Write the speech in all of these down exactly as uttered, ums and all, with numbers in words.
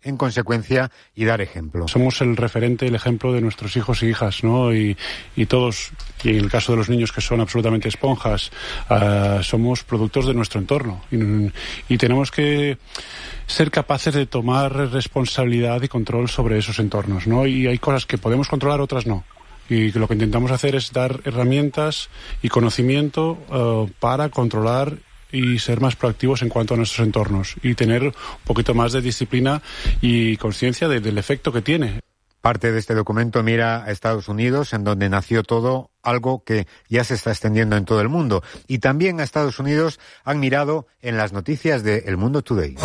en consecuencia y dar ejemplo. Somos el referente, el ejemplo de nuestros hijos y hijas, ¿no? Y, y todos, y en el caso de los niños que son absolutamente esponjas, uh, somos productos de nuestro entorno. Y, y tenemos que ser capaces de tomar responsabilidad y control sobre esos entornos, ¿no? Y hay cosas que podemos controlar, otras no. Y lo que intentamos hacer es dar herramientas y conocimiento uh, para controlar y ser más proactivos en cuanto a nuestros entornos y tener un poquito más de disciplina y conciencia de, del efecto que tiene. Parte de este documento mira a Estados Unidos, en donde nació todo, algo que ya se está extendiendo en todo el mundo. Y también a Estados Unidos han mirado en las noticias de El Mundo Today.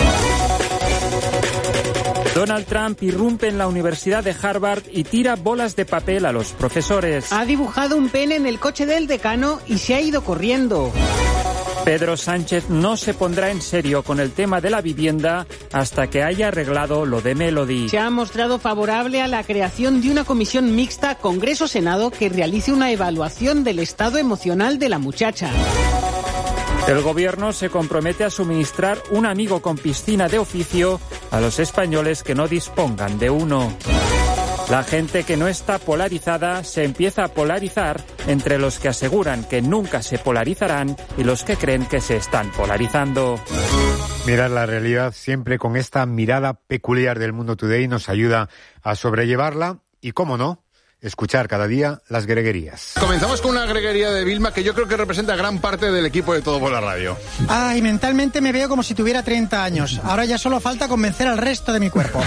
Donald Trump irrumpe en la Universidad de Harvard y tira bolas de papel a los profesores. Ha dibujado un pene en el coche del decano y se ha ido corriendo. Pedro Sánchez no se pondrá en serio con el tema de la vivienda hasta que haya arreglado lo de Melody. Se ha mostrado favorable a la creación de una comisión mixta Congreso-Senado que realice una evaluación del estado emocional de la muchacha. El gobierno se compromete a suministrar un amigo con piscina de oficio a los españoles que no dispongan de uno. La gente que no está polarizada se empieza a polarizar entre los que aseguran que nunca se polarizarán y los que creen que se están polarizando. Mirar la realidad siempre con esta mirada peculiar del Mundo Today nos ayuda a sobrellevarla y, cómo no, escuchar cada día las greguerías. Comenzamos con una greguería de Vilma que yo creo que representa gran parte del equipo de Todo por la Radio. Ay, mentalmente me veo como si tuviera treinta años. Ahora ya solo falta convencer al resto de mi cuerpo.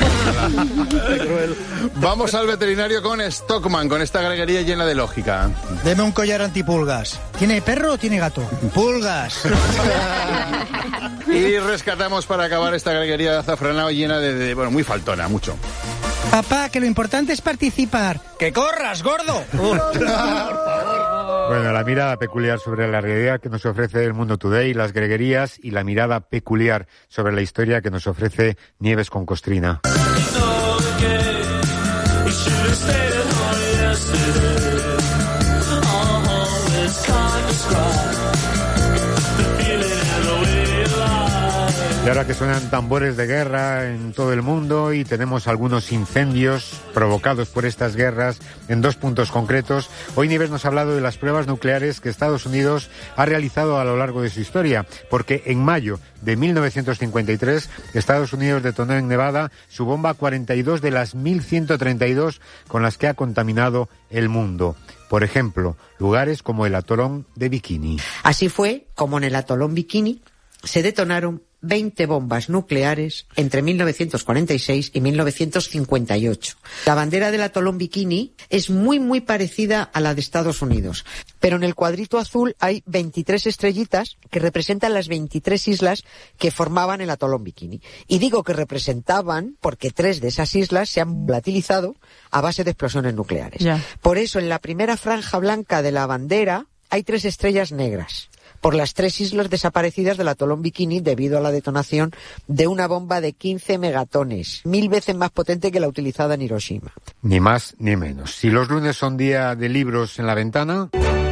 Vamos al veterinario con Stockman, con esta greguería llena de lógica. Deme un collar antipulgas. ¿Tiene perro o tiene gato? Pulgas. Y rescatamos para acabar esta greguería de azafranado llena de, de... bueno, muy faltona, mucho. Papá, que lo importante es participar. ¡Que corras, gordo! Bueno, la mirada peculiar sobre la realidad que nos ofrece El Mundo Today, las greguerías, y la mirada peculiar sobre la historia que nos ofrece Nieves con Costrina. Y ahora que suenan tambores de guerra en todo el mundo y tenemos algunos incendios provocados por estas guerras en dos puntos concretos, hoy Nieves nos ha hablado de las pruebas nucleares que Estados Unidos ha realizado a lo largo de su historia, porque en mayo de mil novecientos cincuenta y tres Estados Unidos detonó en Nevada su bomba cuarenta y dos de las mil ciento treinta y dos con las que ha contaminado el mundo. Por ejemplo, lugares como el atolón de Bikini. Así fue como en el atolón Bikini se detonaron veinte bombas nucleares entre mil novecientos cuarenta y seis y mil novecientos cincuenta y ocho. La bandera del atolón Bikini es muy, muy parecida a la de Estados Unidos, pero en el cuadrito azul hay veintitrés estrellitas que representan las veintitrés islas que formaban el atolón Bikini. Y digo que representaban porque tres de esas islas se han volatilizado a base de explosiones nucleares. Ya. Por eso, en la primera franja blanca de la bandera hay tres estrellas negras, por las tres islas desaparecidas del atolón Bikini debido a la detonación de una bomba de quince megatones, mil veces más potente que la utilizada en Hiroshima. Ni más ni menos. Si los lunes son día de libros en la ventana...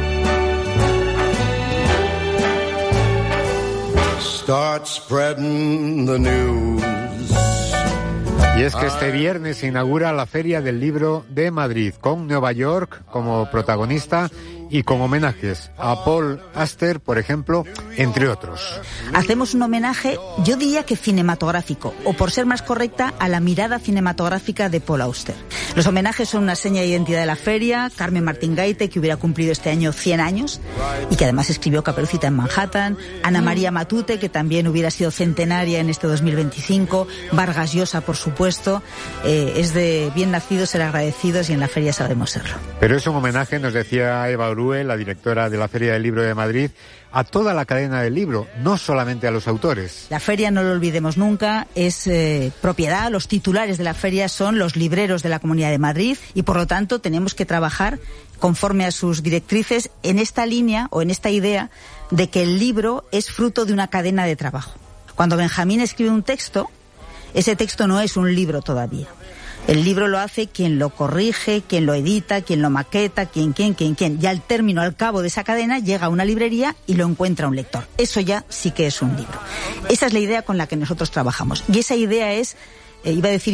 Start spreading the news. Y es que este viernes se inaugura la Feria del Libro de Madrid, con Nueva York como protagonista y con homenajes a Paul Auster, por ejemplo, entre otros. Hacemos un homenaje, yo diría que cinematográfico, o por ser más correcta, a la mirada cinematográfica de Paul Auster. Los homenajes son una seña de identidad de la feria. Carmen Martín Gaite, que hubiera cumplido este año cien años, y que además escribió Caperucita en Manhattan. Ana María Matute, que también hubiera sido centenaria en este dos mil veinticinco. Vargas Llosa, por supuesto. Eh, es de bien nacidos ser agradecidos y en la feria sabemos serlo. Pero es un homenaje, nos decía Eva Orue, la directora de la Feria del Libro de Madrid, a toda la cadena del libro, no solamente a los autores. La feria, no lo olvidemos nunca, es eh, propiedad, los titulares de la feria son los libreros de la Comunidad de Madrid y por lo tanto tenemos que trabajar conforme a sus directrices en esta línea o en esta idea de que el libro es fruto de una cadena de trabajo. Cuando Benjamín escribe un texto, ese texto no es un libro todavía. El libro lo hace quien lo corrige, quien lo edita, quien lo maqueta, quien, quien, quien, quien. Ya al término, al cabo de esa cadena, llega a una librería y lo encuentra un lector. Eso ya sí que es un libro. Esa es la idea con la que nosotros trabajamos. Y esa idea es, eh, iba a decir